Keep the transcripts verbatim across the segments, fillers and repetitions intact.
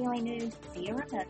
O A News via remote.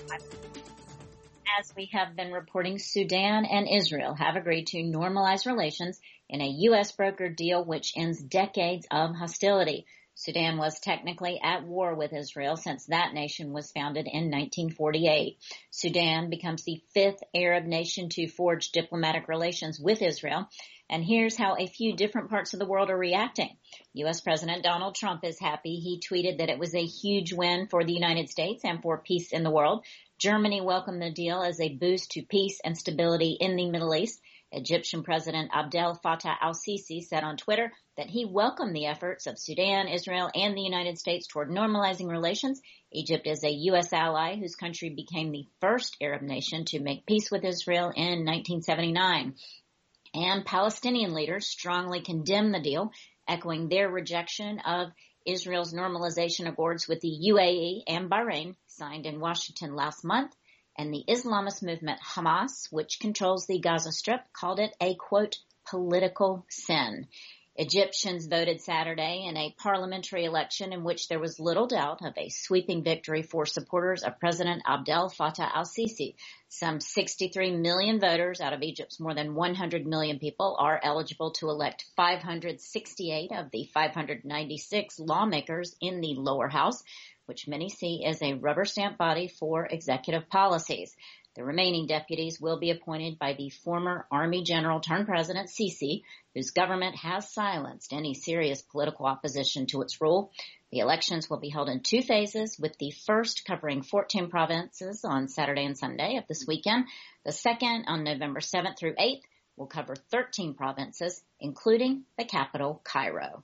As we have been reporting, Sudan and Israel have agreed to normalize relations in a U S brokered deal which ends decades of hostility. Sudan was technically at war with Israel since that nation was founded in nineteen forty-eight. Sudan becomes the fifth Arab nation to forge diplomatic relations with Israel. And here's how a few different parts of the world are reacting. U S President Donald Trump is happy. He tweeted that it was a huge win for the United States and for peace in the world. Germany welcomed the deal as a boost to peace and stability in the Middle East. Egyptian President Abdel Fattah al-Sisi said on Twitter that he welcomed the efforts of Sudan, Israel, and the United States toward normalizing relations. Egypt is a U S ally whose country became the first Arab nation to make peace with Israel in nineteen seventy-nine. And Palestinian leaders strongly condemned the deal, echoing their rejection of Israel's normalization accords with the U A E and Bahrain, signed in Washington last month. And the Islamist movement Hamas, which controls the Gaza Strip, called it a, quote, political sin. Egyptians voted Saturday in a parliamentary election in which there was little doubt of a sweeping victory for supporters of President Abdel Fattah al-Sisi. Some sixty-three million voters out of Egypt's more than one hundred million people are eligible to elect five hundred sixty-eight of the five hundred ninety-six lawmakers in the lower house, which many see as a rubber stamp body for executive policies. The remaining deputies will be appointed by the former Army General turned President Sisi, whose government has silenced any serious political opposition to its rule. The elections will be held in two phases, with the first covering fourteen provinces on Saturday and Sunday of this weekend. The second, on November seventh through eighth, will cover thirteen provinces, including the capital, Cairo.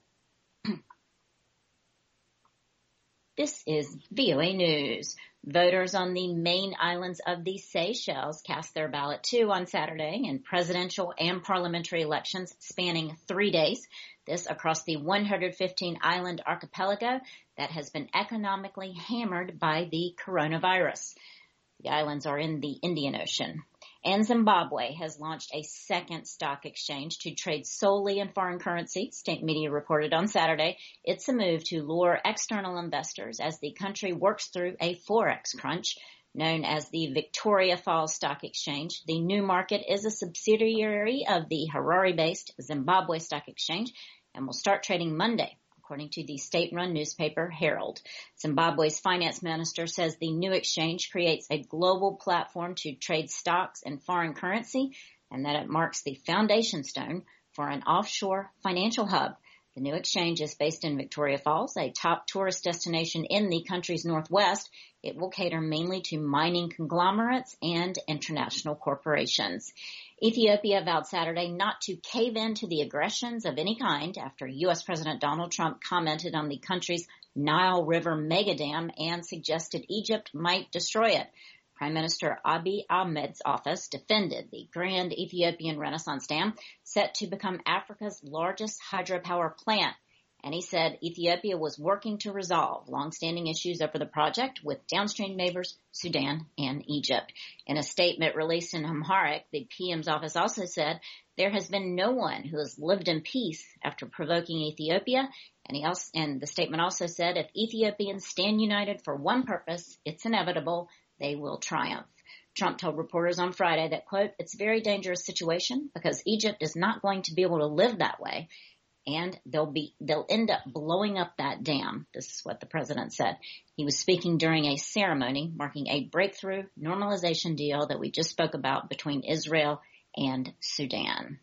This is V O A News. Voters on the main islands of the Seychelles cast their ballot too on Saturday in presidential and parliamentary elections spanning three days. This across the one hundred fifteen island archipelago that has been economically hammered by the coronavirus. The islands are in the Indian Ocean. And Zimbabwe has launched a second stock exchange to trade solely in foreign currency, state media reported on Saturday. It's a move to lure external investors as the country works through a forex crunch. Known as the Victoria Falls Stock Exchange, the new market is a subsidiary of the Harare-based Zimbabwe Stock Exchange and will start trading Monday, according to the state-run newspaper Herald. Zimbabwe's finance minister says the new exchange creates a global platform to trade stocks and foreign currency and that it marks the foundation stone for an offshore financial hub. The new exchange is based in Victoria Falls, a top tourist destination in the country's northwest. It will cater mainly to mining conglomerates and international corporations. Ethiopia vowed Saturday not to cave in to the aggressions of any kind after U S President Donald Trump commented on the country's Nile River megadam and suggested Egypt might destroy it. Prime Minister Abiy Ahmed's office defended the Grand Ethiopian Renaissance Dam, set to become Africa's largest hydropower plant. And he said Ethiopia was working to resolve longstanding issues over the project with downstream neighbors Sudan and Egypt. In a statement released in Amharic, the P M's office also said there has been no one who has lived in peace after provoking Ethiopia. And, he also, and the statement also said if Ethiopians stand united for one purpose, it's inevitable. They will triumph. Trump told reporters on Friday that, quote, it's a very dangerous situation because Egypt is not going to be able to live that way. And they'll be, they'll end up blowing up that dam. This is what the president said. He was speaking during a ceremony marking a breakthrough normalization deal that we just spoke about between Israel and Sudan.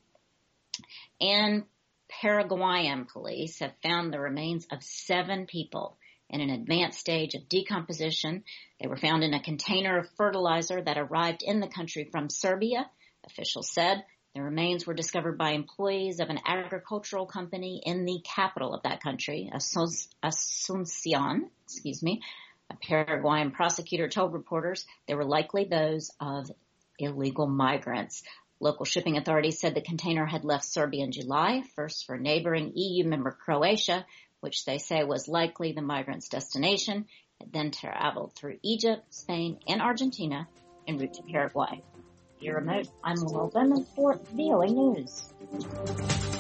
And Paraguayan police have found the remains of seven people in an advanced stage of decomposition. They were found in a container of fertilizer that arrived in the country from Serbia. Officials said the remains were discovered by employees of an agricultural company in the capital of that country, Asuncion, excuse me. A Paraguayan prosecutor told reporters they were likely those of illegal migrants. Local shipping authorities said the container had left Serbia in July, first for neighboring E U member Croatia, which they say was likely the migrants' destination. It then traveled through Egypt, Spain, and Argentina en route to Paraguay. Via remote, I'm Laurel Bowman for V O A News.